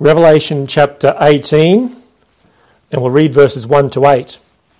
Revelation chapter 18, and we'll read verses 1 to 8.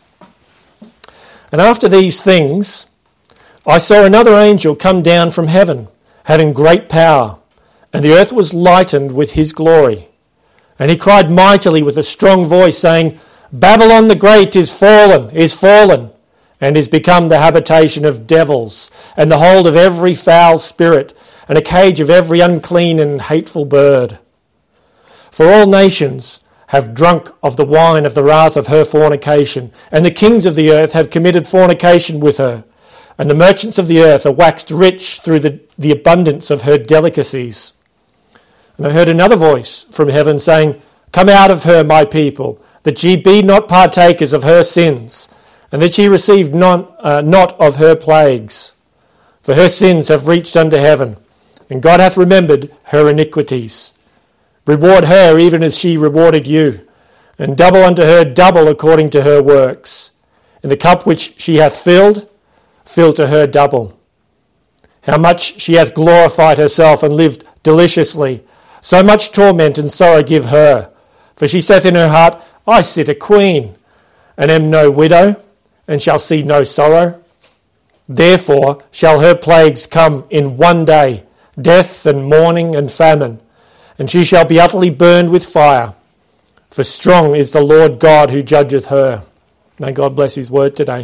And after these things, I saw another angel come down from heaven, having great power, and the earth was lightened with his glory. And he cried mightily with a strong voice, saying, Babylon the Great is fallen, and is become the habitation of devils, and the hold of every foul spirit, and a cage of every unclean and hateful bird. For all nations have drunk of the wine of the wrath of her fornication, and the kings of the earth have committed fornication with her, and the merchants of the earth are waxed rich through the abundance of her delicacies. And I heard another voice from heaven saying, Come out of her, my people, that ye be not partakers of her sins, and that ye receive not of her plagues. For her sins have reached unto heaven, and God hath remembered her iniquities. Reward her even as she rewarded you, and double unto her double according to her works. In the cup which she hath filled, fill to her double. How much she hath glorified herself and lived deliciously, so much torment and sorrow give her. For she saith in her heart, I sit a queen, and am no widow, and shall see no sorrow. Therefore shall her plagues come in one day, death and mourning and famine, and she shall be utterly burned with fire. For strong is the Lord God who judgeth her. May God bless his word today.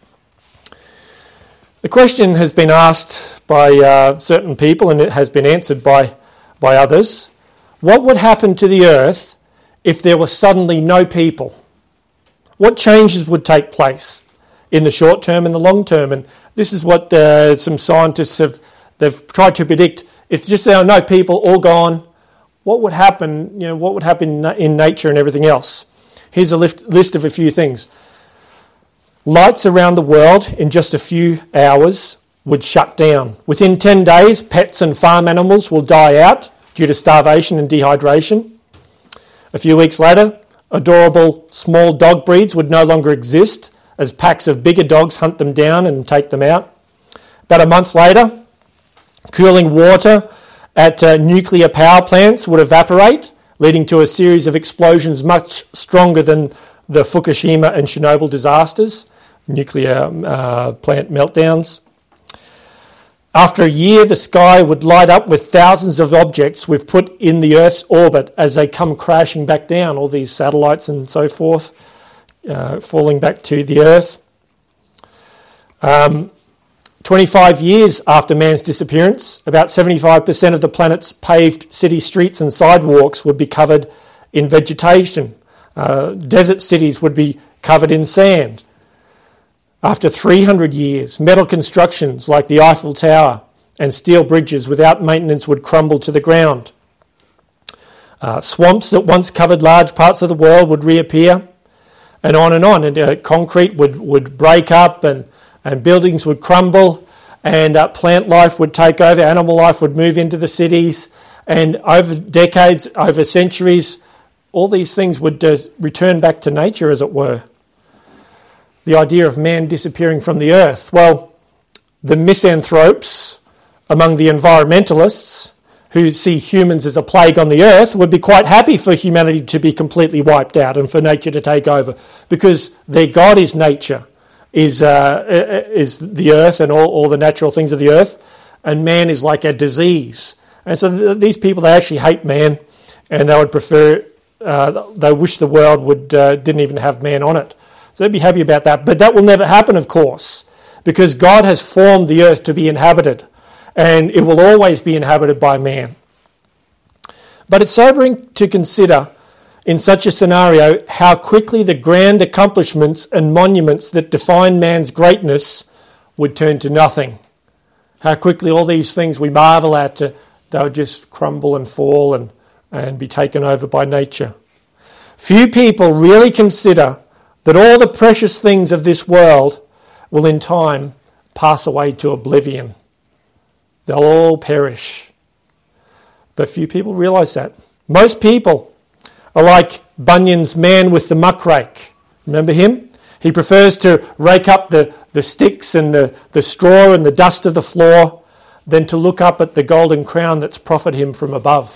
The question has been asked by certain people, and it has been answered by others. What would happen to the earth if there were suddenly no people? What changes would take place in the short term and the long term? And this is what some scientists they've tried to predict. If just there are no people, all gone, what would happen? What would happen in nature and everything else? Here's a list of a few things. Lights around the world in just a few hours would shut down. Within 10 days, pets and farm animals will die out due to starvation and dehydration. A few weeks later, adorable small dog breeds would no longer exist as packs of bigger dogs hunt them down and take them out. About a month later, cooling water at nuclear power plants would evaporate, leading to a series of explosions much stronger than the Fukushima and Chernobyl disasters, nuclear plant meltdowns. After a year, the sky would light up with thousands of objects we've put in the Earth's orbit as they come crashing back down, all these satellites and so forth, falling back to the Earth. 25 years after man's disappearance, about 75% of the planet's paved city streets and sidewalks would be covered in vegetation. Desert cities would be covered in sand. After 300 years, metal constructions like the Eiffel Tower and steel bridges without maintenance would crumble to the ground. Swamps that once covered large parts of the world would reappear, and on and on. And concrete would break up, and buildings would crumble, and plant life would take over, animal life would move into the cities, and over decades, over centuries, all these things would return back to nature, as it were. The idea of man disappearing from the earth. Well, the misanthropes among the environmentalists who see humans as a plague on the earth would be quite happy for humanity to be completely wiped out and for nature to take over, because their God is nature, is the earth and all the natural things of the earth, and man is like a disease. And so these people, they actually hate man, and they would prefer, they wish the world didn't even have man on it. So they'd be happy about that. But that will never happen, of course, because God has formed the earth to be inhabited, and it will always be inhabited by man. But it's sobering to consider in such a scenario how quickly the grand accomplishments and monuments that define man's greatness would turn to nothing. How quickly all these things we marvel at, they would just crumble and fall and be taken over by nature. Few people really consider that all the precious things of this world will in time pass away to oblivion. They'll all perish. But few people realise that. Most people are like Bunyan's man with the muckrake. Remember him? He prefers to rake up the sticks and the straw and the dust of the floor than to look up at the golden crown that's proffered him from above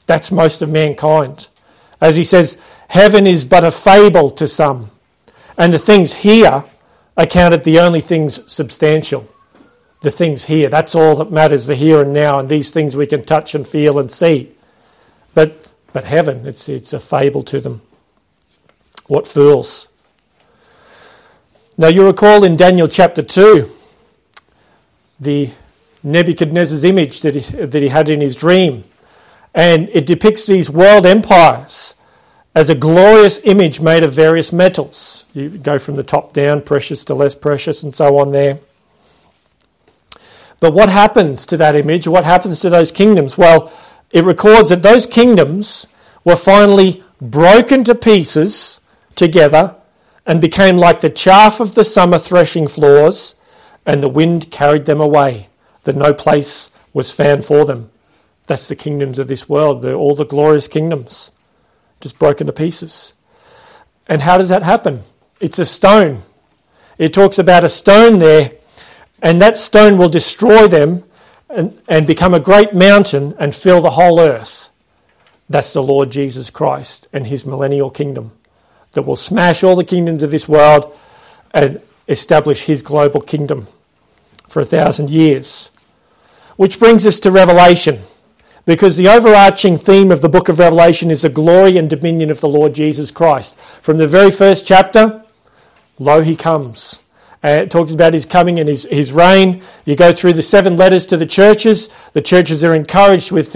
That's most of mankind. As he says, heaven is but a fable to some, and the things here are counted the only things substantial. The things here, that's all that matters, the here and now, and these things we can touch and feel and see. But heaven, it's a fable to them. What fools. Now you recall in Daniel chapter 2, the Nebuchadnezzar's image that he had in his dream. And it depicts these world empires as a glorious image made of various metals. You go from the top down, precious to less precious, and so on there. But what happens to that image? What happens to those kingdoms? Well, it records that those kingdoms were finally broken to pieces together and became like the chaff of the summer threshing floors, and the wind carried them away, that no place was found for them. That's the kingdoms of this world. They're all the glorious kingdoms, just broken to pieces. And how does that happen? It's a stone. It talks about a stone there, and that stone will destroy them and become a great mountain and fill the whole earth. That's the Lord Jesus Christ and his millennial kingdom that will smash all the kingdoms of this world and establish his global kingdom for 1,000 years. Which brings us to Revelation, because the overarching theme of the book of Revelation is the glory and dominion of the Lord Jesus Christ. From the very first chapter, lo, he comes. It talks about his coming and his reign. You go through the 7 letters to the churches. The churches are encouraged with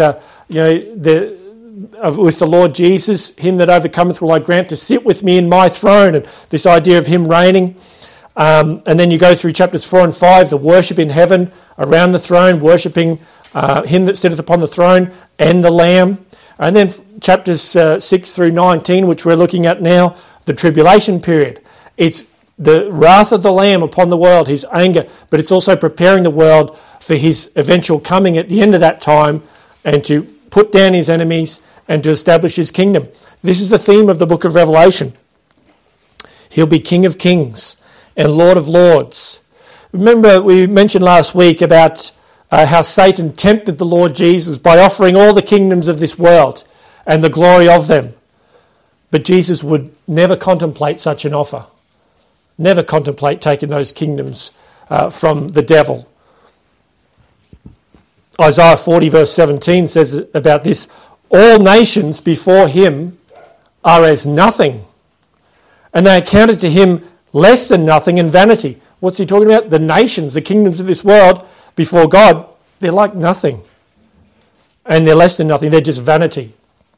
with the Lord Jesus. Him that overcometh will I grant to sit with me in my throne, and this idea of him reigning. And then you go through chapters 4 and 5, the worship in heaven around the throne, worshipping him that sitteth upon the throne and the Lamb. And then chapters 6 through 19, which we're looking at now, the tribulation period. It's the wrath of the Lamb upon the world, his anger, but it's also preparing the world for his eventual coming at the end of that time and to put down his enemies and to establish his kingdom. This is the theme of the book of Revelation. He'll be King of Kings and Lord of Lords. Remember, we mentioned last week about how Satan tempted the Lord Jesus by offering all the kingdoms of this world and the glory of them. But Jesus would never contemplate such an offer. Never contemplate taking those kingdoms from the devil. Isaiah 40 verse 17 says about this, all nations before him are as nothing, and they are counted to him less than nothing and vanity. What's he talking about? The nations, the kingdoms of this world, before God, they're like nothing. And they're less than nothing, they're just vanity.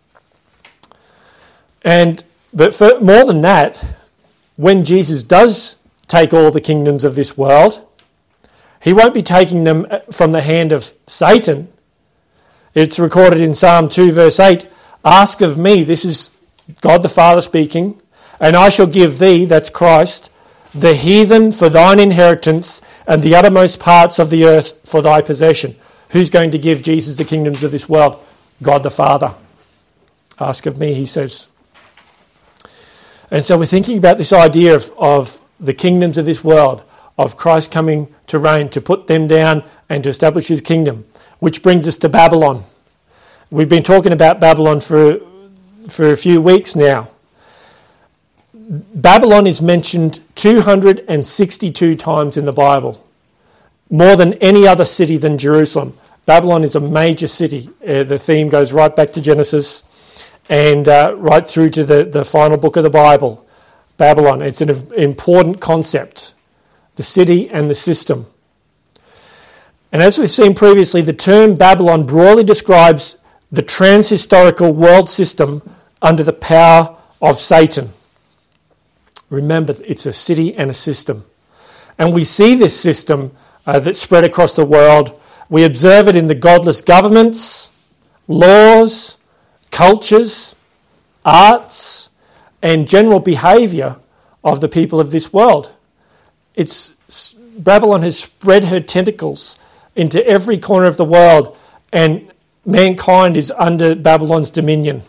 But more than that, when Jesus does take all the kingdoms of this world, he won't be taking them from the hand of Satan. It's recorded in Psalm 2 verse 8, ask of me, this is God the Father speaking, and I shall give thee, that's Christ, the heathen for thine inheritance and the uttermost parts of the earth for thy possession. Who's going to give Jesus the kingdoms of this world? God the Father. Ask of me, he says. And so we're thinking about this idea of the kingdoms of this world, of Christ coming to reign, to put them down and to establish his kingdom, which brings us to Babylon. We've been talking about Babylon for a few weeks now. Babylon is mentioned 262 times in the Bible, more than any other city than Jerusalem. Babylon is a major city. The theme goes right back to Genesis and right through to the final book of the Bible. Babylon, it's an important concept, the city and the system. And as we've seen previously, the term Babylon broadly describes the transhistorical world system under the power of Satan. Remember, it's a city and a system. And we see this system that's spread across the world. We observe it in the godless governments, laws, cultures, arts, and general behaviour of the people of this world. Babylon has spread her tentacles into every corner of the world, and mankind is under Babylon's dominion.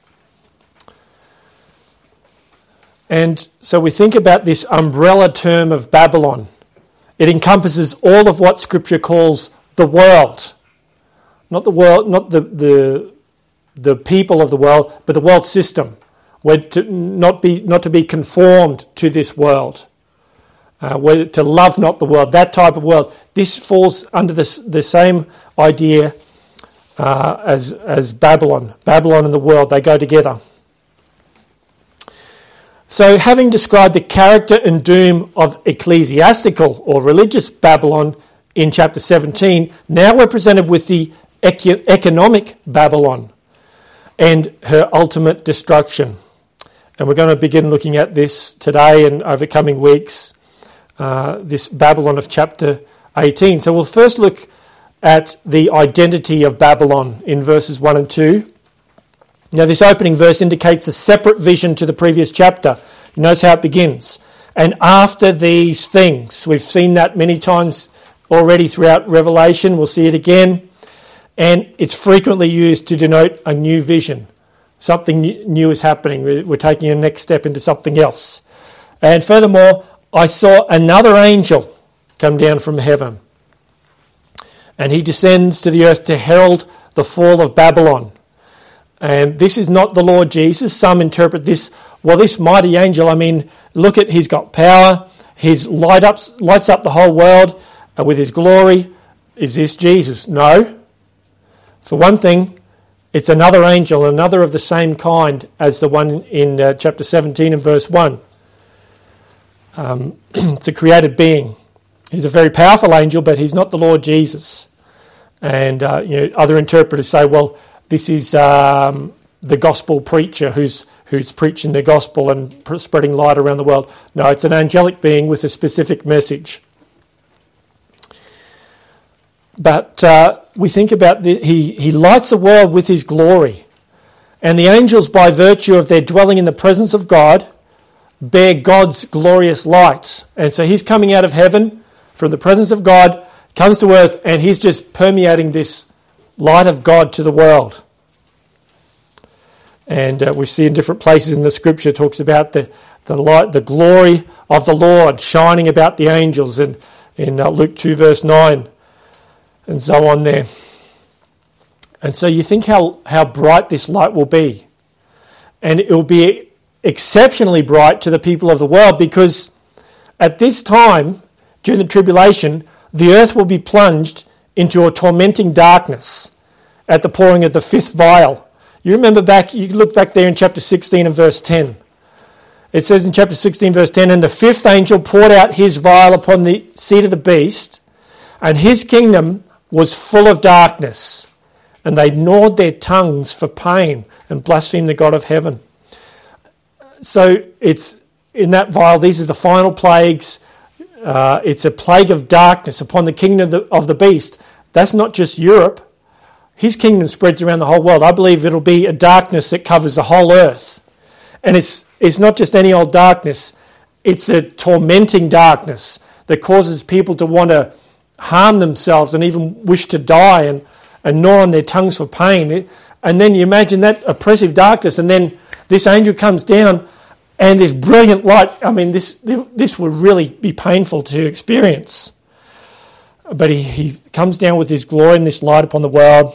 And so we think about this umbrella term of Babylon. It encompasses all of what Scripture calls the world. Not the world, not the the people of the world, but the world system. We're not to be conformed to this world. We're to love not the world, that type of world. This falls under the same idea as Babylon. Babylon and the world, they go together. So having described the character and doom of ecclesiastical or religious Babylon in chapter 17, now we're presented with the economic Babylon and her ultimate destruction. And we're going to begin looking at this today and over coming weeks, this Babylon of chapter 18. So we'll first look at the identity of Babylon in verses 1 and 2. Now, this opening verse indicates a separate vision to the previous chapter. You notice how it begins. And after these things, we've seen that many times already throughout Revelation. We'll see it again. And it's frequently used to denote a new vision. Something new is happening. We're taking a next step into something else. And furthermore, I saw another angel come down from heaven. And he descends to the earth to herald the fall of Babylon. And this is not the Lord Jesus. Some interpret this, well, this mighty angel, look at, he's got power. He's lights up the whole world with his glory. Is this Jesus? No. For one thing, it's another angel, another of the same kind as the one in chapter 17 and verse 1. It's a created being. He's a very powerful angel, but he's not the Lord Jesus. And other interpreters say, well, this is the gospel preacher who's preaching the gospel and spreading light around the world. No, it's an angelic being with a specific message. But we think about he lights the world with his glory. And the angels, by virtue of their dwelling in the presence of God, bear God's glorious light. And so he's coming out of heaven from the presence of God, comes to earth, and he's just permeating this light of God to the world. And we see in different places in the scripture talks about the light, the glory of the Lord shining about the angels in Luke 2 verse 9 and so on there. And so you think how bright this light will be. And it will be exceptionally bright to the people of the world, because at this time, during the tribulation, the earth will be plunged into a tormenting darkness at the pouring of the fifth vial. You remember you can look back there in chapter 16 and verse 10. It says in chapter 16 verse 10, and the fifth angel poured out his vial upon the seat of the beast, and his kingdom was full of darkness, and they gnawed their tongues for pain and blasphemed the God of heaven. So it's in that vial, these are the final plagues. It's a plague of darkness upon the kingdom of the beast. That's not just Europe. His kingdom spreads around the whole world. I believe it'll be a darkness that covers the whole earth. And it's not just any old darkness. It's a tormenting darkness that causes people to want to harm themselves and even wish to die and gnaw on their tongues for pain. And then you imagine that oppressive darkness, and then this angel comes down and this brilliant light. This would really be painful to experience. But he comes down with his glory and this light upon the world,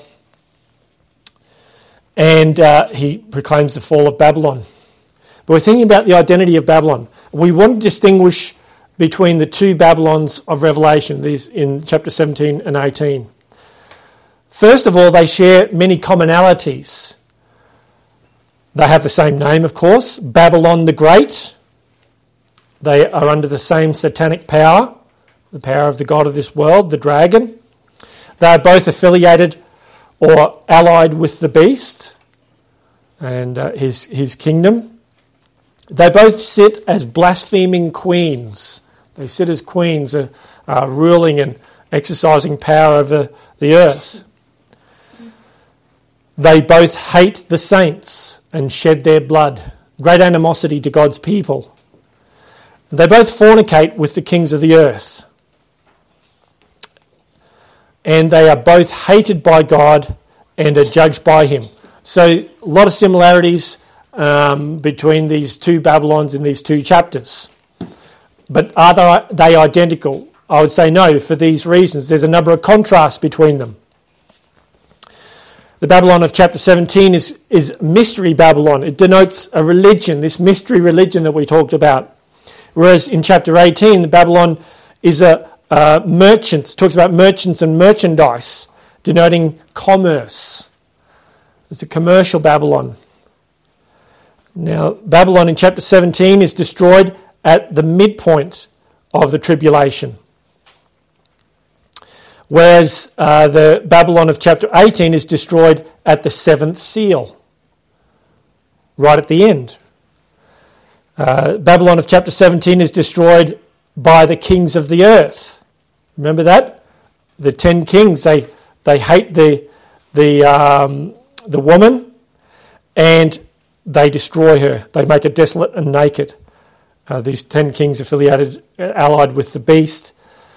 and he proclaims the fall of Babylon. But we're thinking about the identity of Babylon. We want to distinguish between the two Babylons of Revelation, these in chapter 17 and 18. First of all, they share many commonalities. They have the same name, of course, Babylon the Great. They are under the same satanic power, the power of the god of this world, the dragon. They are both affiliated or allied with the beast and his kingdom. They both sit as blaspheming queens. They sit as queens, ruling and exercising power over the earth. They both hate the saints and shed their blood. Great animosity to God's people. They both fornicate with the kings of the earth. And they are both hated by God and are judged by him. So a lot of similarities between these two Babylons in these two chapters. But are they identical? I would say no, for these reasons. There's a number of contrasts between them. The Babylon of chapter 17 is mystery Babylon. It denotes a religion, this mystery religion that we talked about. Whereas in chapter 18, the Babylon is a merchant. It talks about merchants and merchandise, denoting commerce. It's a commercial Babylon. Now, Babylon in chapter 17 is destroyed at the midpoint of the tribulation. Whereas the Babylon of chapter 18 is destroyed at the seventh seal, right at the end. Babylon of chapter 17 is destroyed by the kings of the earth. Remember that? The 10 kings, they hate the woman, and they destroy her. They make her desolate and naked. These 10 kings allied with the beast.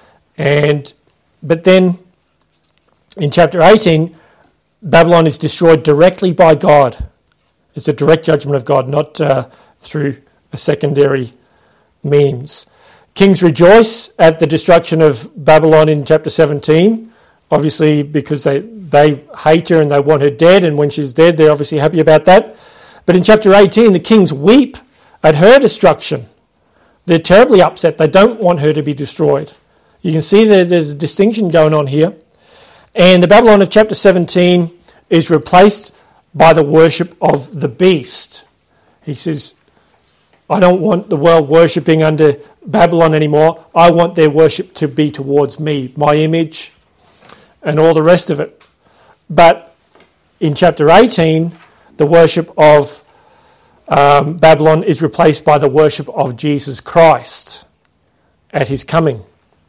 But then in chapter 18, Babylon is destroyed directly by God. It's a direct judgment of God, not through a secondary means. Kings rejoice at the destruction of Babylon in chapter 17, obviously because they hate her and they want her dead, and when she's dead, they're obviously happy about that. But in chapter 18, the kings weep at her destruction. They're terribly upset. They don't want her to be destroyed. You can see that there's a distinction going on here. And the Babylon of chapter 17 is replaced by the worship of the beast. He says, I don't want the world worshipping under Babylon anymore. I want their worship to be towards me, my image, and all the rest of it. But in chapter 18, the worship of Babylon is replaced by the worship of Jesus Christ at his coming.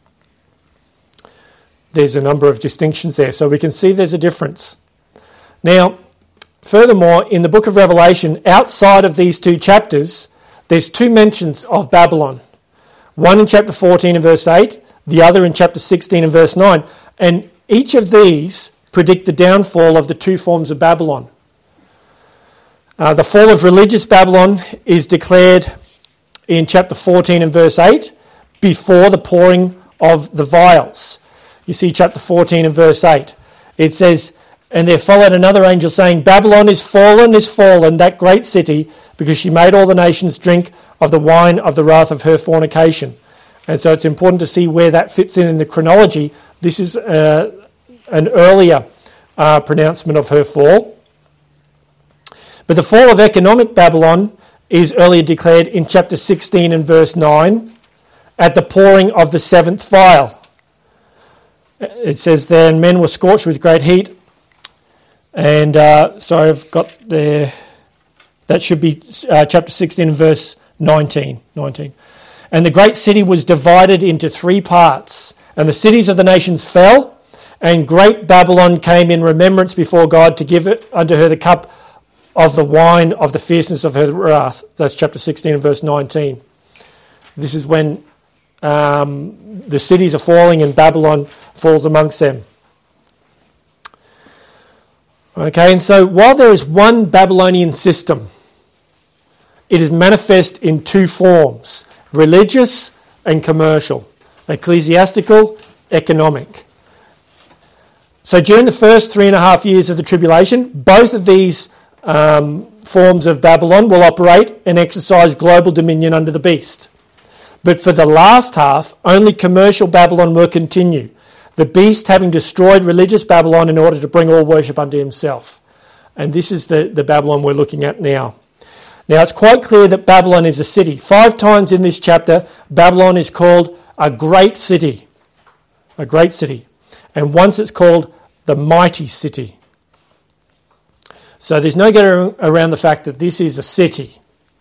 There's a number of distinctions there, so we can see there's a difference. Now, furthermore, in the book of Revelation, outside of these two chapters, there's two mentions of Babylon. One in chapter 14 and verse 8, the other in chapter 16 and verse 9. And each of these predict the downfall of the two forms of Babylon. The fall of religious Babylon is declared in chapter 14 and verse 8 before the pouring of the vials. You see chapter 14 and verse 8. It says, and there followed another angel saying, Babylon is fallen, that great city, because she made all the nations drink of the wine of the wrath of her fornication. And so it's important to see where that fits in the chronology. This is an earlier pronouncement of her fall. But the fall of economic Babylon is earlier declared in chapter 16 and verse 9 at the pouring of the seventh vial. It says there, and men were scorched with great heat. And sorry, I've got there, that should be chapter 16 verse 19. And the great city was divided into three parts, and the cities of the nations fell, and great Babylon came in remembrance before God to give it unto her the cup of the wine of the fierceness of her wrath. That's chapter 16 and verse 19. This is when the cities are falling and Babylon falls amongst them. Okay, and so while there is one Babylonian system, it is manifest in two forms, religious and commercial, ecclesiastical, economic. So during the first 3.5 years of the tribulation, both of these forms of Babylon will operate and exercise global dominion under the beast. But for the last half, only commercial Babylon will continue, the beast having destroyed religious Babylon in order to bring all worship unto himself. And this is the Babylon we're looking at now. Now, it's quite clear that Babylon is a city. 5 times in this chapter, Babylon is called a great city. A great city. And once it's called the mighty city. So there's no getting around the fact that this is a city.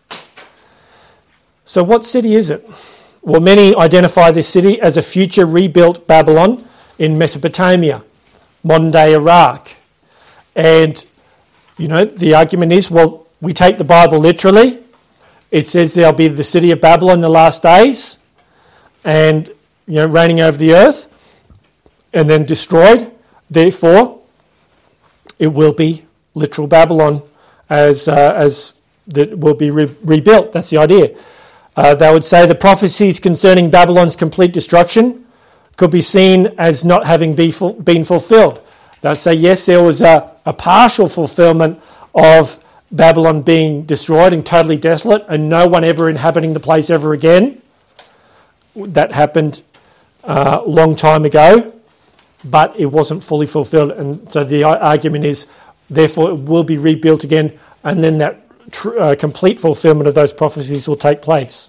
So what city is it? Well, many identify this city as a future rebuilt Babylon in Mesopotamia, modern-day Iraq. And, the argument is, well, we take the Bible literally. It says there'll be the city of Babylon in the last days and, reigning over the earth and then destroyed. Therefore, it will be literal Babylon as that will be rebuilt. That's the idea. They would say the prophecies concerning Babylon's complete destruction could be seen as not having been fulfilled. They'll say, yes, there was a partial fulfillment of Babylon being destroyed and totally desolate and no one ever inhabiting the place ever again. That happened a long time ago, but it wasn't fully fulfilled. And so the argument is, therefore, it will be rebuilt again, and then that complete fulfillment of those prophecies will take place.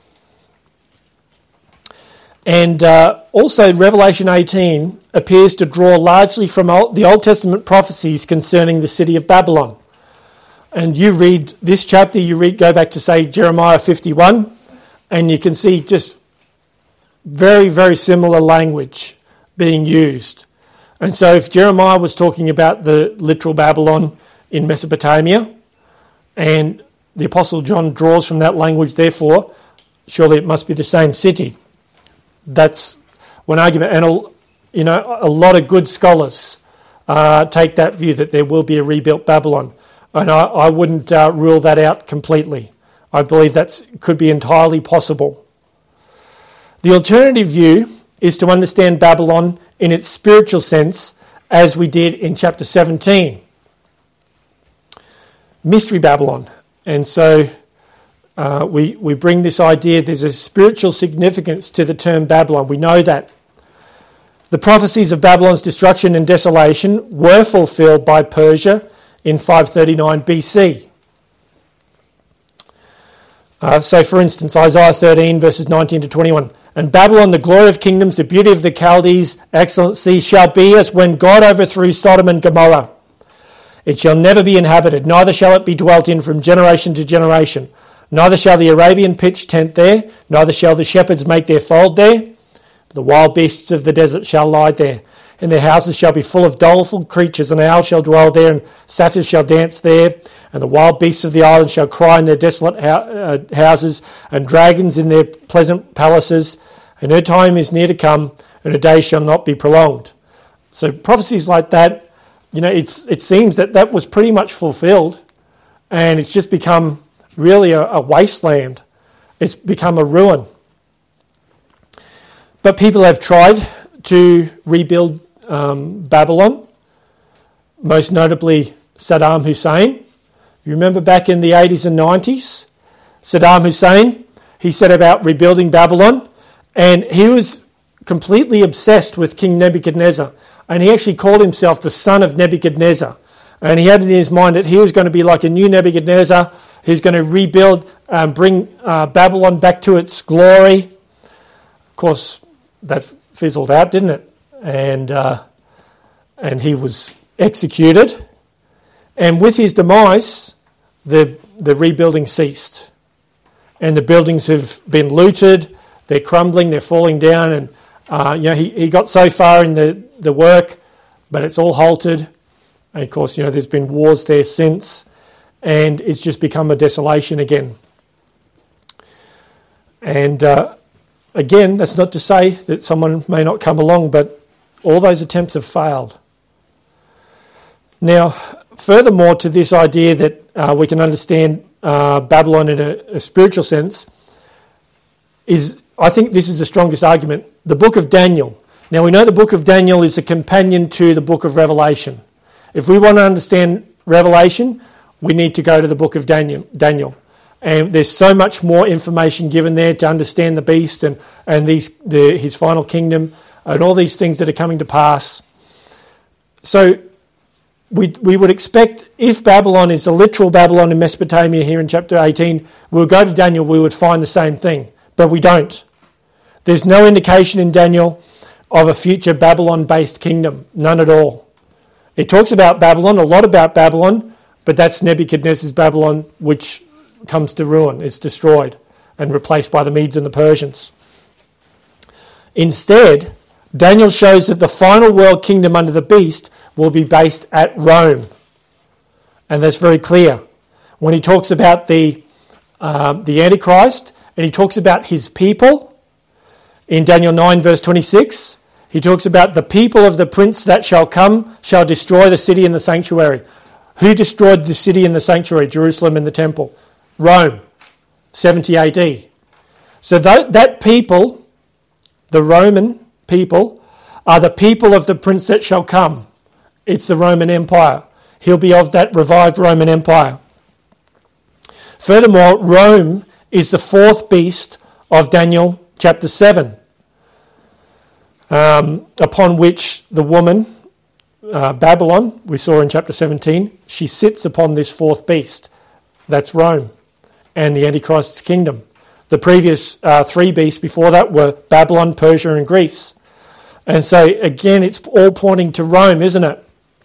And also Revelation 18 appears to draw largely from the Old Testament prophecies concerning the city of Babylon. And you read this chapter, go back to, say, Jeremiah 51, and you can see just very, very similar language being used. And so if Jeremiah was talking about the literal Babylon in Mesopotamia, and the Apostle John draws from that language, therefore, surely it must be the same city. That's one argument. And a lot of good scholars take that view that there will be a rebuilt Babylon. And I wouldn't rule that out completely. I believe that could be entirely possible. The alternative view is to understand Babylon in its spiritual sense, as we did in chapter 17. Mystery Babylon. And so we bring this idea, there's a spiritual significance to the term Babylon. We know that. The prophecies of Babylon's destruction and desolation were fulfilled by Persia in 539 BC. So, for instance, Isaiah 13, verses 19 to 21. And Babylon, the glory of kingdoms, the beauty of the Chaldees, excellency, shall be as when God overthrew Sodom and Gomorrah. It shall never be inhabited, neither shall it be dwelt in from generation to generation. Neither shall the Arabian pitch tent there, neither shall the shepherds make their fold there. The wild beasts of the desert shall lie there. And their houses shall be full of doleful creatures, and owls shall dwell there, and satyrs shall dance there. And the wild beasts of the island shall cry in their desolate houses, and dragons in their pleasant palaces. And her time is near to come, and her days shall not be prolonged. So prophecies like that, it seems that was pretty much fulfilled, and it's just become really a wasteland. It's become a ruin. But people have tried to rebuild Babylon, most notably Saddam Hussein. You remember back in the 80s and 90s, Saddam Hussein, he set about rebuilding Babylon, and he was completely obsessed with King Nebuchadnezzar, and he actually called himself the son of Nebuchadnezzar. And he had it in his mind that he was going to be like a new Nebuchadnezzar, who's going to rebuild, bring Babylon back to its glory. Of course, that fizzled out, didn't it? And he was executed. And with his demise, the rebuilding ceased. And the buildings have been looted, they're crumbling, they're falling down, and he got so far in the work, but it's all halted. And of course, there's been wars there since, and it's just become a desolation again. And again, that's not to say that someone may not come along, but all those attempts have failed. Now, furthermore to this idea that we can understand Babylon in a spiritual sense, I think this is the strongest argument, the book of Daniel. Now, we know the book of Daniel is a companion to the book of Revelation. If we want to understand Revelation, we need to go to the book of Daniel. And there's so much more information given there to understand the beast and his final kingdom and all these things that are coming to pass. So we would expect, if Babylon is the literal Babylon in Mesopotamia here in chapter 18, we'll go to Daniel, we would find the same thing. But we don't. There's no indication in Daniel of a future Babylon-based kingdom. None at all. It talks about Babylon, a lot about Babylon, but that's Nebuchadnezzar's Babylon, which comes to ruin. It's destroyed and replaced by the Medes and the Persians. Instead, Daniel shows that the final world kingdom under the beast will be based at Rome. And that's very clear. When he talks about the Antichrist, and he talks about his people, in Daniel 9 verse 26, he talks about the people of the prince that shall come shall destroy the city and the sanctuary. Who destroyed the city and the sanctuary, Jerusalem and the temple? Rome, 70 AD. So that people, the Roman people, are the people of the prince that shall come It's the Roman Empire. He'll be of that revived Roman Empire. Furthermore, Rome is the fourth beast of Daniel chapter 7, upon which the woman, Babylon, we saw in chapter 17, she sits upon this fourth beast. That's Rome and the Antichrist's kingdom. The previous three beasts before that were Babylon, Persia, and Greece. And so, again, it's all pointing to Rome, isn't it?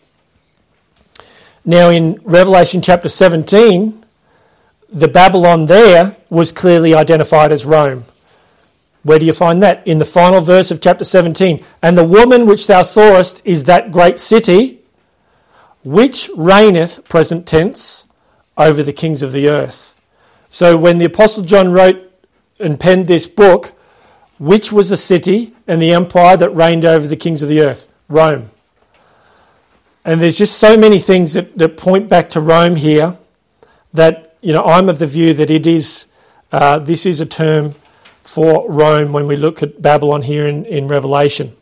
Now, in Revelation chapter 17, the Babylon there was clearly identified as Rome. Where do you find that? In the final verse of chapter 17. And the woman which thou sawest is that great city, which reigneth, present tense, over the kings of the earth. So when the Apostle John wrote and penned this book, which was the city and the empire that reigned over the kings of the earth? Rome. And there's just so many things that point back to Rome here that, I'm of the view that it is, this is a term for Rome when we look at Babylon here in Revelation.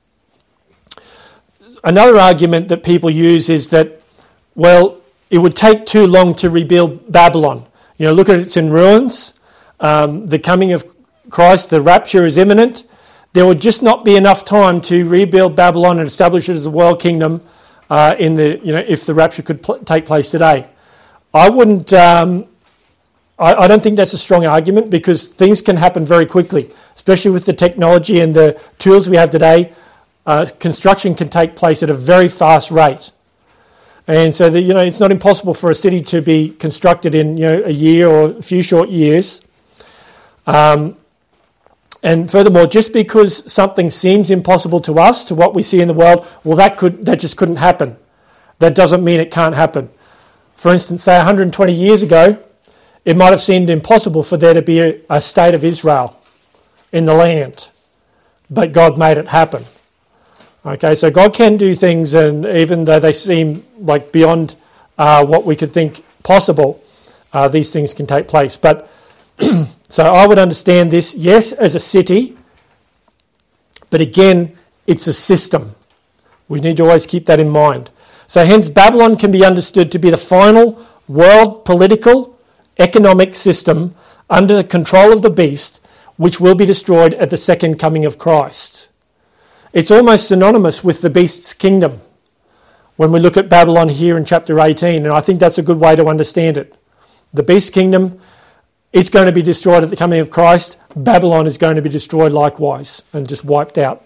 Another argument that people use is that, it would take too long to rebuild Babylon. Look at it's in ruins. The coming of Christ, the rapture is imminent. There would just not be enough time to rebuild Babylon and establish it as a world kingdom if the rapture could take place today. I wouldn't. I don't think that's a strong argument because things can happen very quickly, especially with the technology and the tools we have today. Construction can take place at a very fast rate. And so it's not impossible for a city to be constructed in a year or a few short years. And furthermore, just because something seems impossible to us, to what we see in the world, that just couldn't happen. That doesn't mean it can't happen. For instance, say 120 years ago, it might have seemed impossible for there to be a state of Israel in the land, but God made it happen. Okay, so God can do things, and even though they seem like beyond what we could think possible, these things can take place. But so I would understand this, yes, as a city, but again, it's a system. We need to always keep that in mind. So hence, Babylon can be understood to be the final world political, economic system under the control of the beast, which will be destroyed at the second coming of Christ. It's almost synonymous with the beast's kingdom when we look at Babylon here in chapter 18, and I think that's a good way to understand it. The beast's kingdom is going to be destroyed at the coming of Christ. Babylon is going to be destroyed likewise and just wiped out.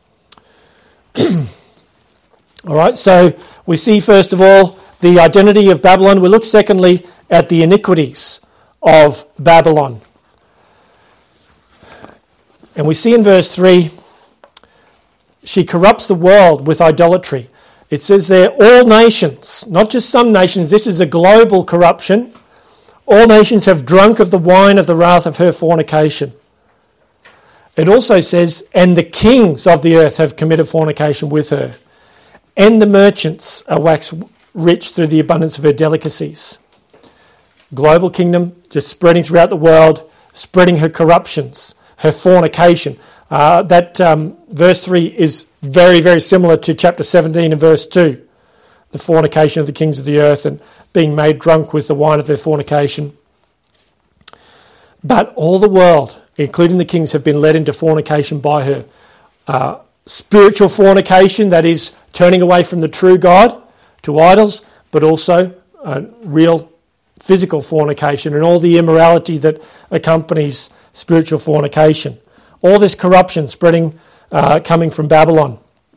All right, so we see first of all the identity of Babylon. We look secondly at the iniquities of Babylon. And we see in verse 3, she corrupts the world with idolatry. It says there, all nations, not just some nations, this is a global corruption. All nations have drunk of the wine of the wrath of her fornication. It also says, and the kings of the earth have committed fornication with her. And the merchants are waxed rich through the abundance of her delicacies. Global kingdom, just spreading throughout the world, spreading her corruptions, her fornication. Verse 3 is very, very similar to chapter 17 and verse 2. The fornication of the kings of the earth and being made drunk with the wine of their fornication. But all the world, including the kings, have been led into fornication by her. Spiritual fornication, that is turning away from the true God to idols, but also real physical fornication and all the immorality that accompanies spiritual fornication. All this corruption spreading, coming from Babylon.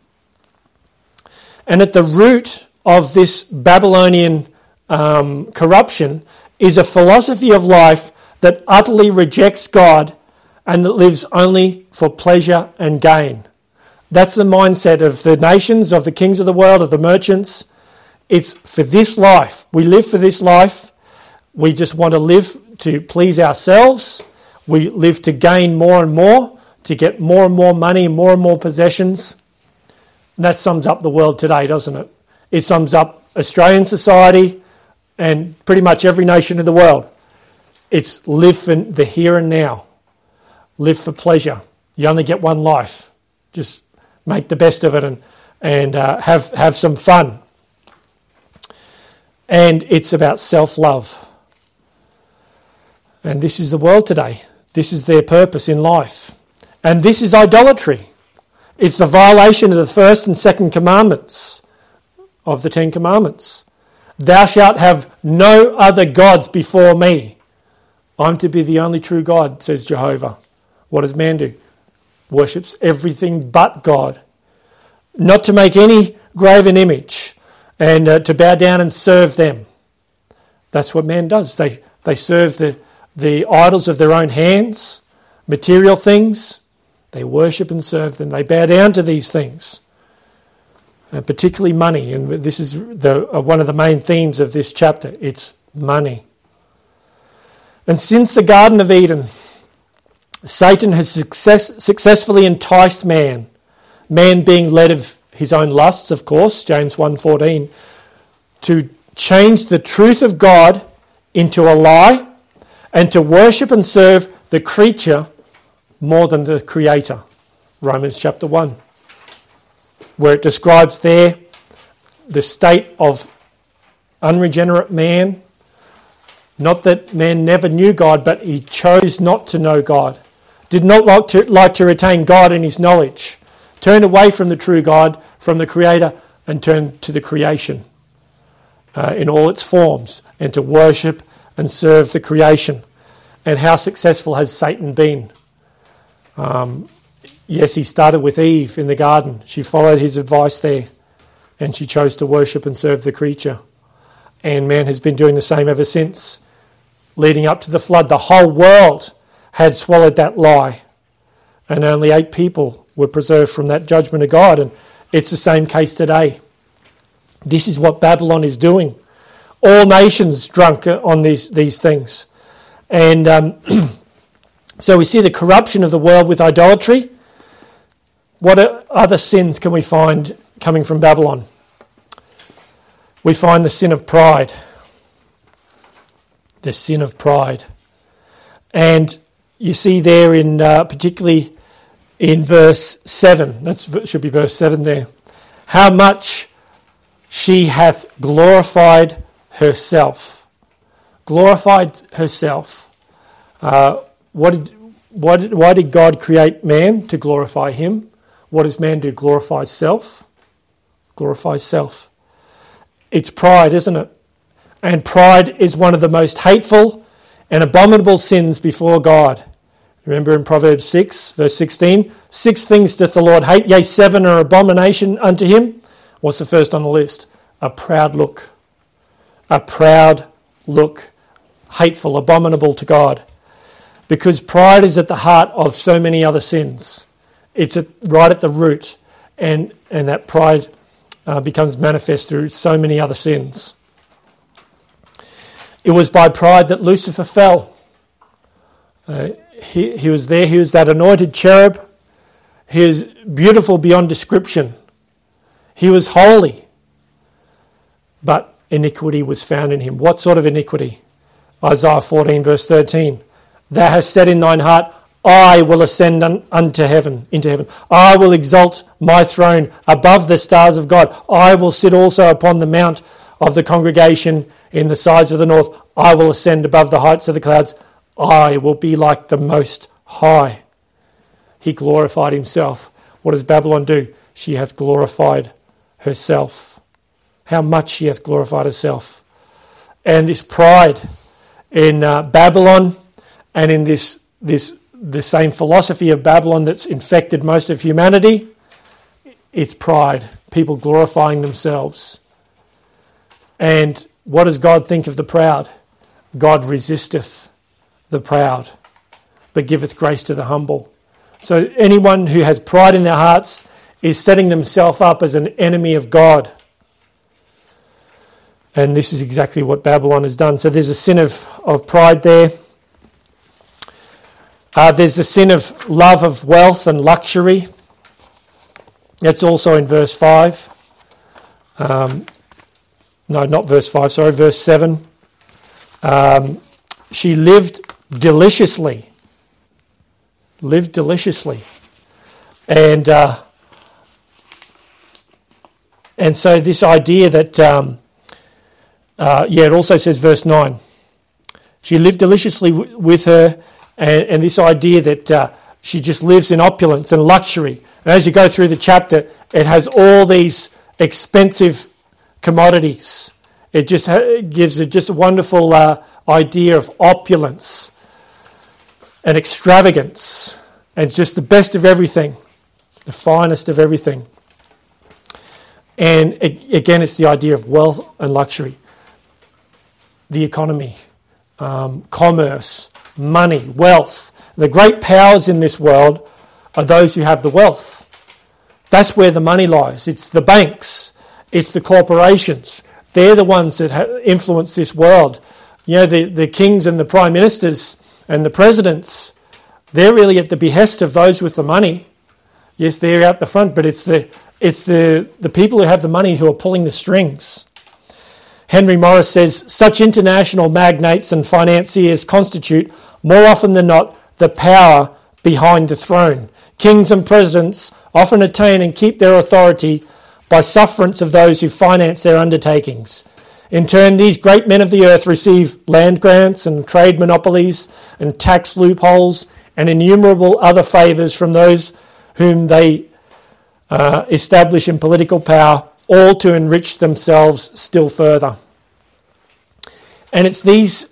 And at the root of this Babylonian corruption is a philosophy of life that utterly rejects God and that lives only for pleasure and gain. That's the mindset of the nations, of the kings of the world, of the merchants. It's for this life. We live for this life. We just want to live to please ourselves. We live to gain more and more, to get more and more money and more possessions. And that sums up the world today, doesn't it? It sums up Australian society and pretty much every nation in the world. It's live for the here and now. Live for pleasure. You only get one life. Just make the best of it and have some fun. And it's about self-love. And this is the world today. This is their purpose in life. And this is idolatry. It's the violation of the first and second commandments of the 10 Commandments. Thou shalt have no other gods before me. I'm to be the only true God, says Jehovah. What does man do? Worships everything but God. Not to make any graven image and to bow down and serve them. That's what man does. They serve the idols of their own hands, material things. They worship and serve them. They bow down to these things, particularly money. And this is one of the main themes of this chapter. It's money. And since the Garden of Eden, Satan has successfully enticed man being led of his own lusts, of course, James 1:14, to change the truth of God into a lie and to worship and serve the creature more than the Creator. Romans chapter 1, where it describes there the state of unregenerate man. Not that man never knew God, but he chose not to know God. Did not like to retain God in his knowledge. Turned away from the true God, from the Creator, and turned to the creation in all its forms, and to worship and serve the creation. And how successful has Satan been? Yes, he started with Eve in the garden. She followed his advice there, and she chose to worship and serve the creature. And man has been doing the same ever since. Leading up to the flood, the whole world had swallowed that lie, and only 8 people were preserved from that judgment of God. And it's the same case today. This is what Babylon is doing. All nations drunk on these things. And so we see the corruption of the world with idolatry. What other sins can we find coming from Babylon? We find the sin of pride. The sin of pride. And you see there in particularly in verse 7, that should be verse 7 there, how much she hath glorified herself. Glorified herself. Why did God create man? To glorify him. What does man do? Glorify self. Glorify self. It's pride, isn't it? And pride is one of the most hateful and abominable sins before God. Remember in Proverbs 6, verse 16, 6 things doth the Lord hate, yea, 7 are abomination unto him. What's the first on the list? A proud look. A proud look. Hateful, abominable to God. Because pride is at the heart of so many other sins. It's right at the root, and that pride becomes manifest through so many other sins. It was by pride that Lucifer fell. He was there, he was that anointed cherub. He is beautiful beyond description. He was holy. But iniquity was found in him. What sort of iniquity? Isaiah 14 verse 13. Thou hast said in thine heart, I will ascend into heaven. I will exalt my throne above the stars of God. I will sit also upon the mount of the congregation in the sides of the north. I will ascend above the heights of the clouds. I will be like the Most High. He glorified himself. What does Babylon do? She hath glorified herself. How much she hath glorified herself. And this pride in Babylon, and in the same philosophy of Babylon that's infected most of humanity, it's pride. People glorifying themselves. And what does God think of the proud? God resisteth the proud, but giveth grace to the humble. So anyone who has pride in their hearts is setting themselves up as an enemy of God. And this is exactly what Babylon has done. So there's a sin of pride there. There's the sin of love of wealth and luxury. That's also in verse 5. No, not verse 5, sorry, verse 7. She lived deliciously. Lived deliciously. And And so this idea that, it also says verse 9, she lived deliciously with her, and this idea that she just lives in opulence and luxury. And as you go through the chapter, it has all these expensive commodities. It just gives just a wonderful idea of opulence and extravagance, and just the best of everything, the finest of everything. And again, it's the idea of wealth and luxury, the economy, commerce, money, wealth. The great powers in this world are those who have the wealth. That's where the money lies. It's the banks. It's the corporations. They're the ones that influence this world. You know, the kings and the prime ministers and the presidents, they're really at the behest of those with the money. Yes, they're out the front, but it's the people who have the money who are pulling the strings. Henry Morris says, such international magnates and financiers constitute, more often than not, the power behind the throne. Kings and presidents often attain and keep their authority by sufferance of those who finance their undertakings. In turn, these great men of the earth receive land grants and trade monopolies and tax loopholes and innumerable other favours from those whom they establish in political power, all to enrich themselves still further. And it's these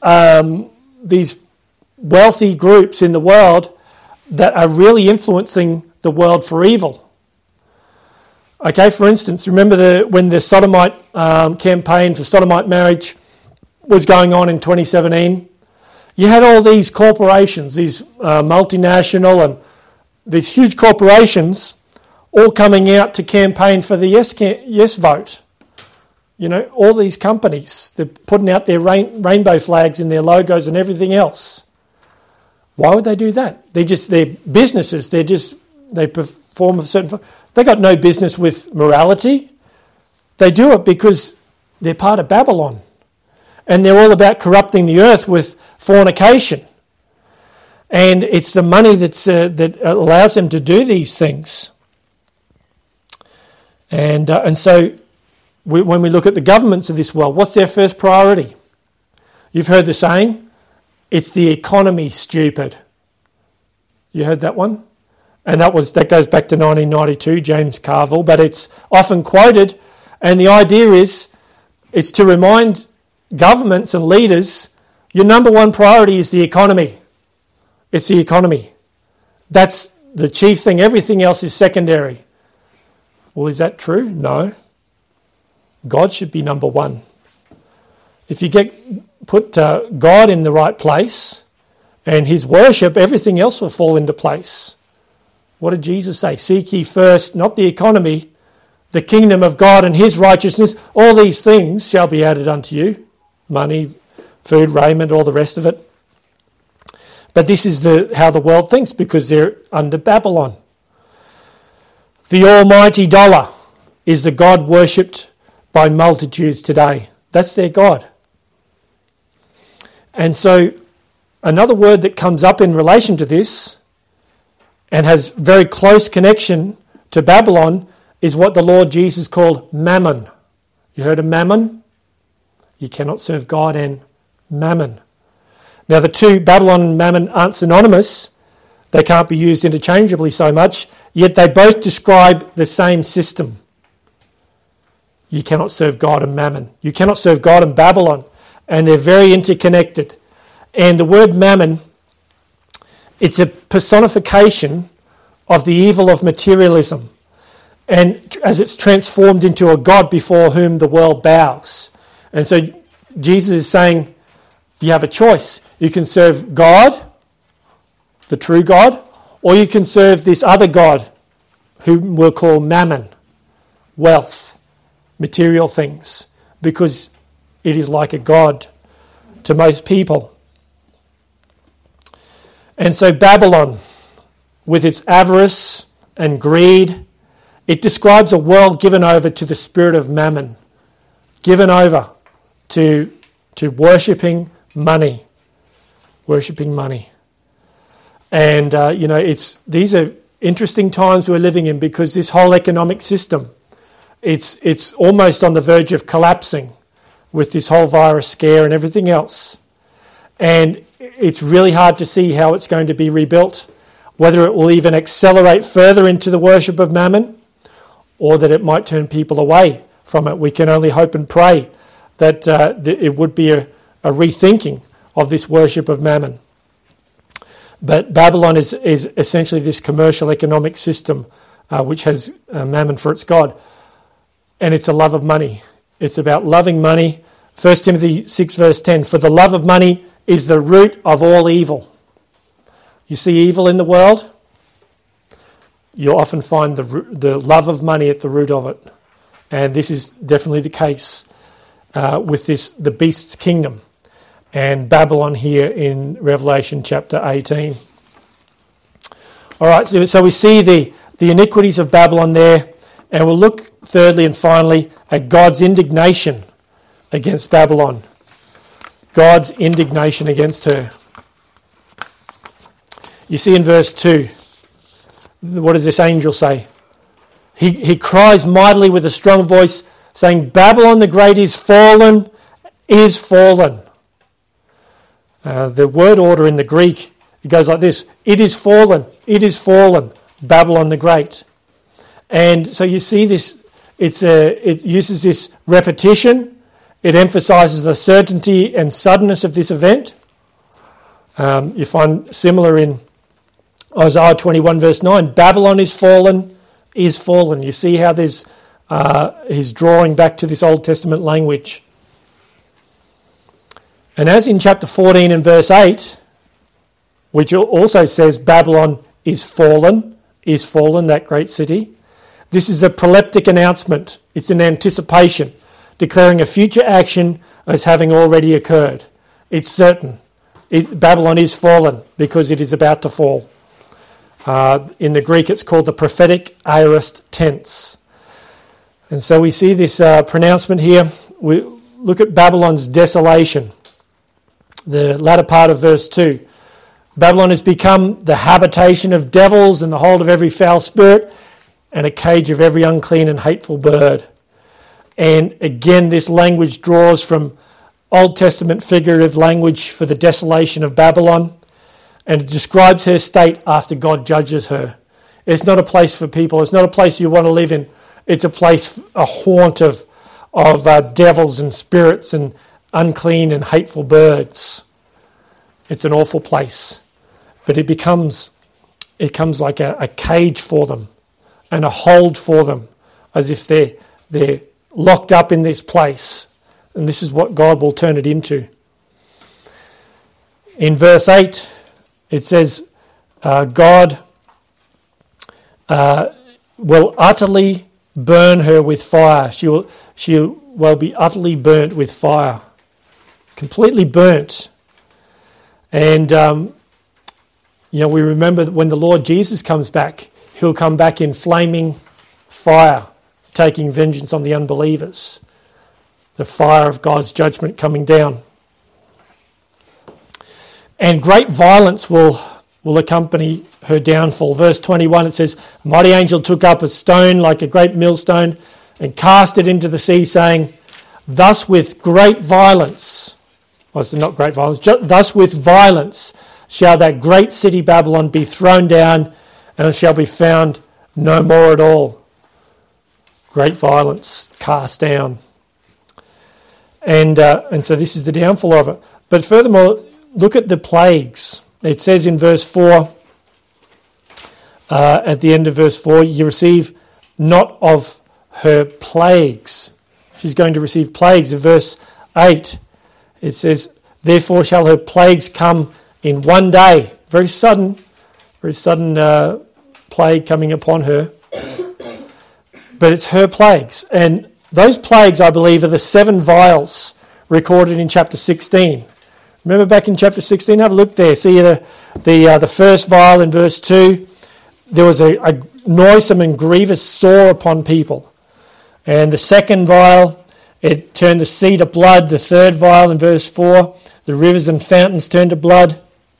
wealthy groups in the world that are really influencing the world for evil. Okay, for instance, remember when the Sodomite campaign for sodomite marriage was going on in 2017? You had all these corporations, these multinational and these huge corporations all coming out to campaign for the yes vote. You know, all these companies, they're putting out their rainbow flags in their logos and everything else. Why would they do that? They're businesses. They perform a certain... They got no business with morality. They do it because they're part of Babylon. And they're all about corrupting the earth with fornication. And it's the money that allows them to do these things. And so when we look at the governments of this world, what's their first priority? You've heard the saying, it's the economy, stupid. You heard that one? And that goes back to 1992, James Carville, but it's often quoted, and the idea is it's to remind governments and leaders, your number one priority is the economy. It's the economy. That's the chief thing. Everything else is secondary. Well, is that true? No. God should be number one. If you put God in the right place and his worship, everything else will fall into place. What did Jesus say? Seek ye first, not the economy, the kingdom of God and his righteousness. All these things shall be added unto you. Money, food, raiment, all the rest of it. But this is how the world thinks because they're under Babylon. The almighty dollar is the God worshipped by multitudes today. That's their God. And so another word that comes up in relation to this and has very close connection to Babylon is what the Lord Jesus called mammon. You heard of mammon? You cannot serve God and mammon. Now the two, Babylon and mammon, aren't synonymous. They can't be used interchangeably so much, yet they both describe the same system. You cannot serve God and mammon. You cannot serve God and Babylon. And they're very interconnected. And the word mammon, it's a personification of the evil of materialism. And as it's transformed into a God before whom the world bows. And so Jesus is saying, you have a choice. You can serve God, the true God, or you can serve this other God, whom we'll call mammon, wealth, material things, because it is like a god to most people. And so Babylon, with its avarice and greed, it describes a world given over to the spirit of mammon, given over to worshipping money. And, these are interesting times we're living in because this whole economic system it's almost on the verge of collapsing with this whole virus scare and everything else. And it's really hard to see how it's going to be rebuilt, whether it will even accelerate further into the worship of Mammon, or that it might turn people away from it. We can only hope and pray that it would be a rethinking of this worship of Mammon. But Babylon is essentially this commercial economic system which has Mammon for its god. And it's a love of money. It's about loving money. 1 Timothy 6 verse 10, for the love of money is the root of all evil. You see evil in the world, you'll often find the love of money at the root of it. And this is definitely the case with the beast's kingdom and Babylon here in Revelation chapter 18. All right, so we see the iniquities of Babylon there, and we'll look thirdly and finally at God's indignation against Babylon. God's indignation against her. You see in verse 2, what does this angel say? He cries mightily with a strong voice, saying, Babylon the Great is fallen, is fallen. The word order in the Greek, it goes like this, it is fallen, Babylon the Great. And so you see this, it uses this repetition. It emphasizes the certainty and suddenness of this event. You find similar in Isaiah 21 verse 9, Babylon is fallen, is fallen. You see how there's he's drawing back to this Old Testament language. And as in chapter 14 and verse 8, which also says Babylon is fallen, that great city, this is a proleptic announcement. It's an anticipation, declaring a future action as having already occurred. It's certain. Babylon is fallen because it is about to fall. In the Greek, it's called the prophetic aorist tense. And so we see this pronouncement here. We look at Babylon's desolation. The latter part of verse 2. Babylon has become the habitation of devils and the hold of every foul spirit and a cage of every unclean and hateful bird. And again, this language draws from Old Testament figurative language for the desolation of Babylon, and it describes her state after God judges her. It's not a place for people. It's not a place you want to live in. It's a place, a haunt of devils and spirits and unclean and hateful birds. It's an awful place. But it becomes like a cage for them and a hold for them, as if they're locked up in this place. And this is what God will turn it into. In verse 8, it says, God will utterly burn her with fire. She will be utterly burnt with fire. Completely burnt. And, we remember that when the Lord Jesus comes back, he'll come back in flaming fire, taking vengeance on the unbelievers. The fire of God's judgment coming down. And great violence will accompany her downfall. Verse 21, it says, a mighty angel took up a stone like a great millstone and cast it into the sea, saying, thus with great violence, not great violence, thus with violence shall that great city Babylon be thrown down, and it shall be found no more at all. Great violence, cast down. And so this is the downfall of it. But furthermore, look at the plagues. It says in verse 4, at the end of verse 4, you receive not of her plagues. She's going to receive plagues. In verse 8, it says, therefore shall her plagues come in one day. Very sudden plague coming upon her. But it's her plagues. And those plagues, I believe, are the 7 vials recorded in chapter 16. Remember back in chapter 16? Have a look there. See the first vial in verse 2. There was a noisome and grievous sore upon people. And the second vial, it turned the sea to blood. The third vial in verse 4, the rivers and fountains turned to blood.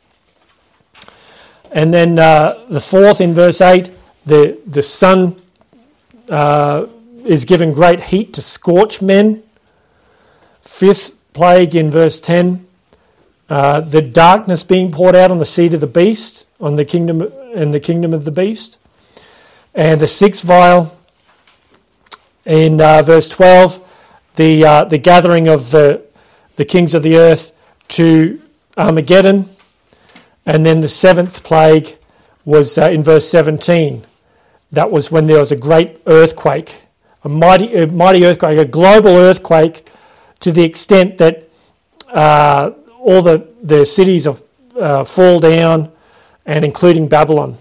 And then the fourth in verse 8, the sun is given great heat to scorch men. Fifth plague in verse 10, the darkness being poured out on the seed of the beast, on the kingdom of the beast. And the sixth vial in verse 12, the gathering of the kings of the earth to Armageddon. And then the seventh plague was in verse 17. That was when there was a great earthquake, a mighty earthquake, a global earthquake, to the extent that all the cities fall down, and including Babylon.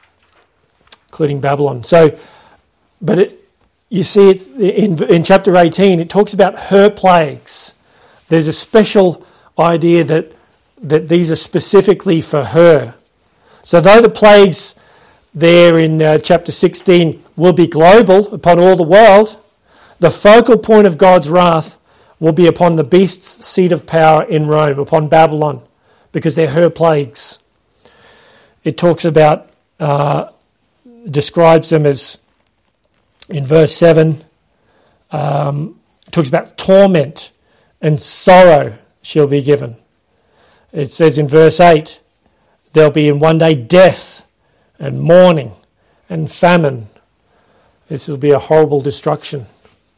So, but you see, it's in chapter 18, it talks about her plagues. There's a special idea that these are specifically for her. So though the plagues there in chapter 16 will be global upon all the world, the focal point of God's wrath will be upon the beast's seat of power in Rome, upon Babylon, because they're her plagues. It talks about, describes them as, in verse 7, talks about torment and sorrow shall be given. It says in verse 8, there'll be in one day death and mourning and famine. This will be a horrible destruction.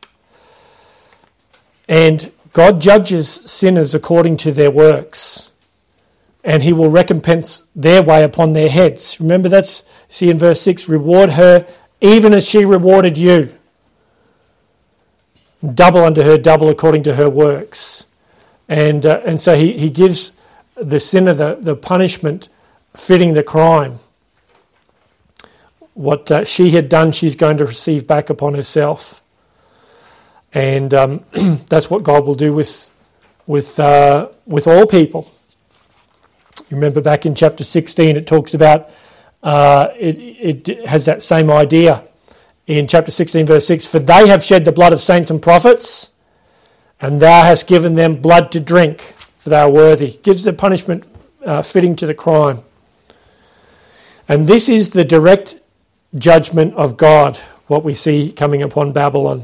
And God judges sinners according to their works, and he will recompense their way upon their heads. Remember, see in verse 6, reward her even as she rewarded you. Double unto her, double according to her works. And so he gives the sinner the punishment fitting the crime. What she had done, she's going to receive back upon herself. And that's what God will do with all people. You remember back in chapter 16, it talks about, it has that same idea. In chapter 16, verse 6, for they have shed the blood of saints and prophets, and thou hast given them blood to drink, for they are worthy. Gives the punishment fitting to the crime. And this is the direct judgment of God, what we see coming upon Babylon.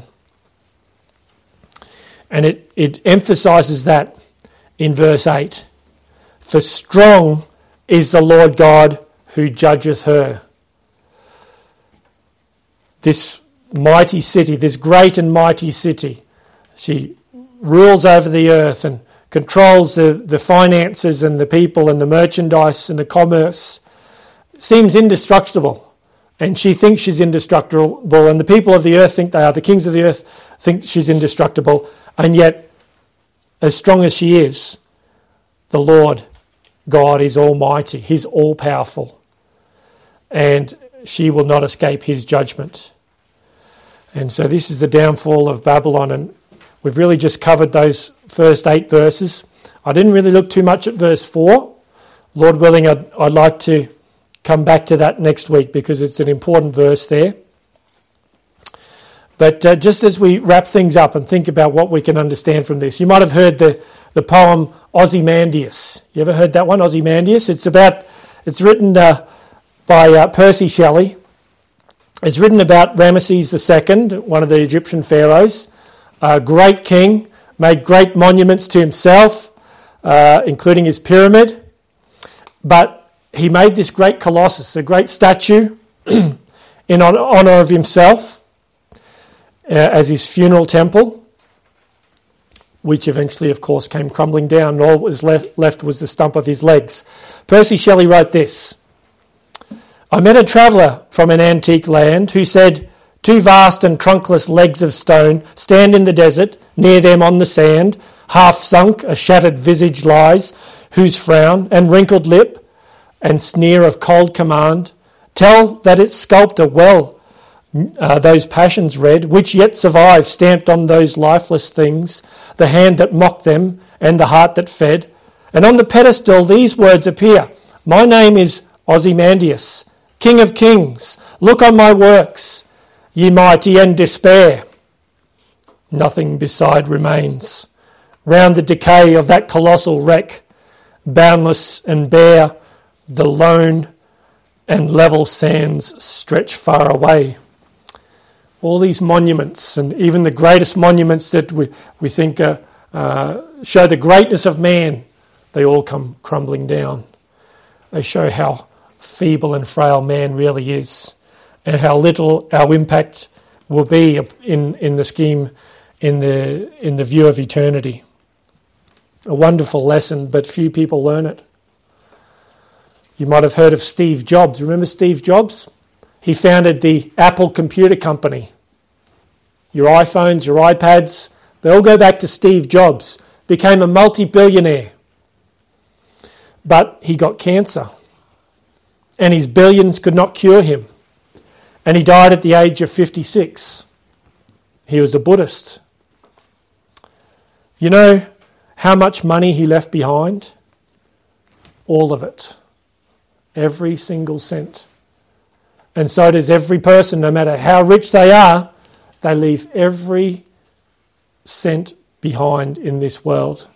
And it emphasises that in verse 8. For strong is the Lord God who judgeth her. This mighty city, this great and mighty city, she rules over the earth and controls the finances and the people and the merchandise and the commerce. Seems indestructible. And she thinks she's indestructible, and the people of the earth think they are. The kings of the earth think she's indestructible. And yet, as strong as she is, the Lord God is almighty. He's all-powerful. And she will not escape his judgment. And so this is the downfall of Babylon. And we've really just covered those first 8 verses. I didn't really look too much at verse 4. Lord willing, I'd like to come back to that next week because it's an important verse there. But just as we wrap things up and think about what we can understand from this, you might have heard the poem Ozymandias. You ever heard that one, Ozymandias? It's written by Percy Shelley. It's written about Ramesses II, one of the Egyptian pharaohs, a great king, made great monuments to himself, including his pyramid. But he made this great colossus, a great statue in honour of himself as his funeral temple, which eventually, of course, came crumbling down. All that was left was the stump of his legs. Percy Shelley wrote this. I met a traveller from an antique land who said, 2 vast and trunkless legs of stone stand in the desert, near them on the sand, half sunk, a shattered visage lies, whose frown and wrinkled lip and sneer of cold command tell that its sculptor well those passions read, which yet survive stamped on those lifeless things, the hand that mocked them and the heart that fed. And on the pedestal these words appear, my name is Ozymandias, King of Kings. Look on my works, ye mighty, and despair. Nothing beside remains. Round the decay of that colossal wreck, boundless and bare, the lone and level sands stretch far away. all these monuments, and even the greatest monuments that we think show the greatness of man, they all come crumbling down. They show how feeble and frail man really is, and how little our impact will be in the scheme, in the view of eternity. A wonderful lesson, but few people learn it. You might have heard of Steve Jobs. Remember Steve Jobs? He founded the Apple Computer Company. Your iPhones, your iPads, they all go back to Steve Jobs. Became a multi-billionaire. But he got cancer. And his billions could not cure him. And he died at the age of 56. He was a Buddhist. You know how much money he left behind? All of it. Every single cent. And so does every person, no matter how rich they are, they leave every cent behind in this world.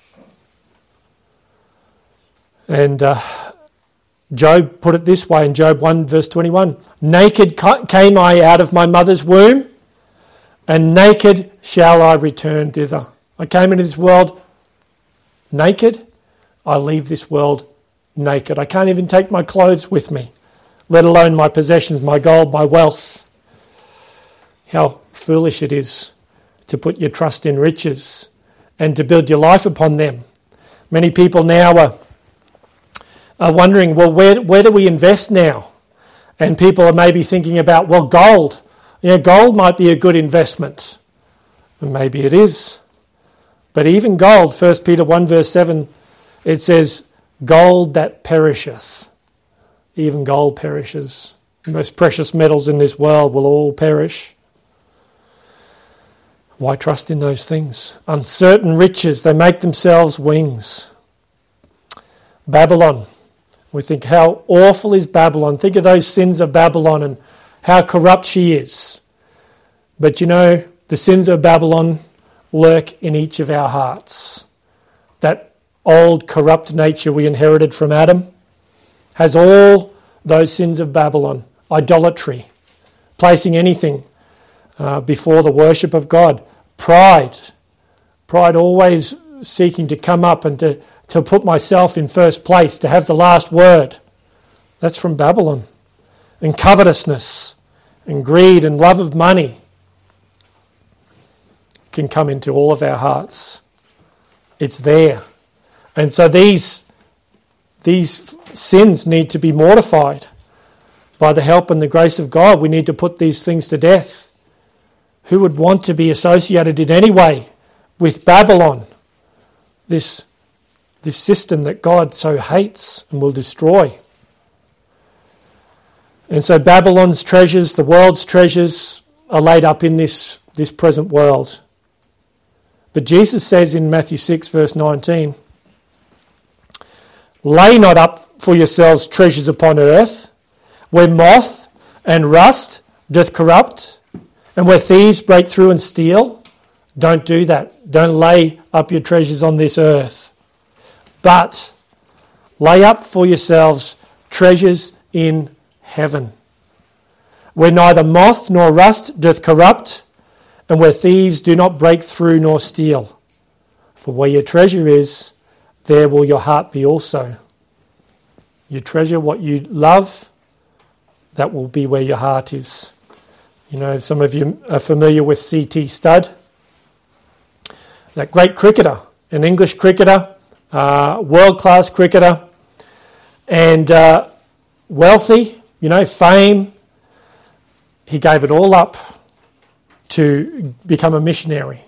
And Job put it this way in Job 1 verse 21. Naked came I out of my mother's womb, and naked shall I return thither. I came into this world naked. I leave this world naked. I can't even take my clothes with me, let alone my possessions, my gold, my wealth. How foolish it is to put your trust in riches and to build your life upon them. Many people now are wondering, well, where do we invest now? And people are maybe thinking about, well, gold. Gold might be a good investment. And maybe it is. But even gold, 1 Peter 1 verse 7, it says, gold that perisheth. Even gold perishes. The most precious metals in this world will all perish. Why trust in those things? Uncertain riches, they make themselves wings. Babylon. We think, how awful is Babylon? Think of those sins of Babylon and how corrupt she is. But the sins of Babylon lurk in each of our hearts. That old corrupt nature we inherited from Adam has all those sins of Babylon. Idolatry, placing anything before the worship of God. Pride always seeking to come up and to put myself in first place, to have the last word. That's from Babylon. And covetousness and greed and love of money can come into all of our hearts. It's there. And so these sins need to be mortified. By the help and the grace of God, we need to put these things to death. Who would want to be associated in any way with Babylon, this system that God so hates and will destroy? And so Babylon's treasures, the world's treasures, are laid up in this present world. But Jesus says in Matthew 6 verse 19, lay not up for yourselves treasures upon earth, where moth and rust doth corrupt, and where thieves break through and steal. Don't do that. Don't lay up your treasures on this earth. But lay up for yourselves treasures in heaven, where neither moth nor rust doth corrupt, and where thieves do not break through nor steal. For where your treasure is, there will your heart be also. You treasure what you love, that will be where your heart is. Some of you are familiar with C.T. Studd, that great cricketer, an English cricketer, world-class cricketer, and wealthy, fame. He gave it all up to become a missionary.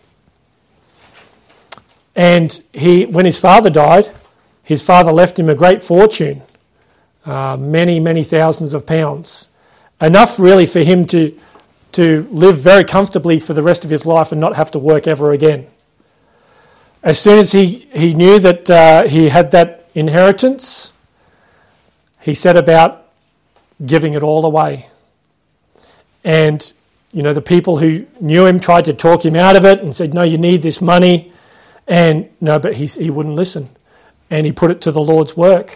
And when his father died, his father left him a great fortune, many, many thousands of pounds. Enough really for him to live very comfortably for the rest of his life and not have to work ever again. As soon as he knew that he had that inheritance, he set about giving it all away. And, the people who knew him tried to talk him out of it and said, no, you need this money. And no, but he wouldn't listen. And he put it to the Lord's work.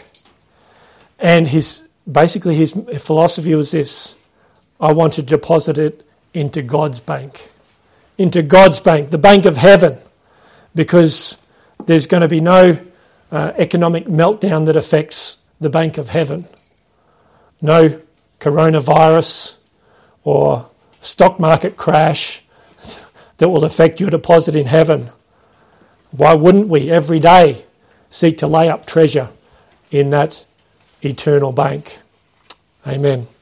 And his philosophy was this: I want to deposit it into God's bank. Into God's bank, the bank of heaven, because there's going to be no economic meltdown that affects the bank of heaven. No coronavirus or stock market crash that will affect your deposit in heaven. Why wouldn't we every day seek to lay up treasure in that eternal bank? Amen.